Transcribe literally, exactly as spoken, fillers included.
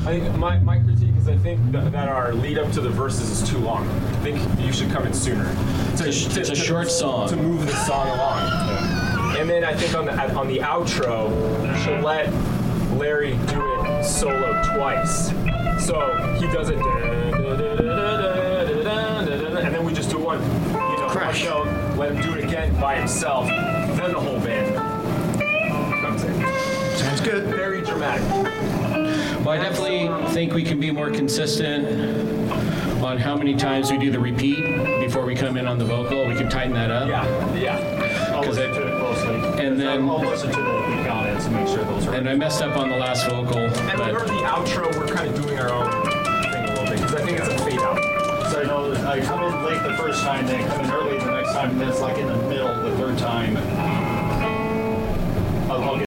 I think my, my critique is I think that, that our lead up to the verses is too long. I think you should come in sooner. To, It's a, to- it's a to- short song. to move the song along. And then I think on the on the outro, you should let Larry do it solo twice. So he does it, and then we just do one, you know, Crash. one note, let him do it again by himself. Then the whole band comes in. Sounds good. Very dramatic. Well, I definitely think we can be more consistent on how many times we do the repeat before we come in on the vocal. We can tighten that up. Yeah, yeah. I'll 'Cause listen it- to it closely. and then- I'll listen to the, the comments and make sure those are. And I messed up on the last vocal. And we but- heard the outro, we're kind of doing our own thing a little bit, because I think it's a fade out. So I know that I come in late the first time, then come in early the next time, and then it's like in the middle the third time. I'll, I'll get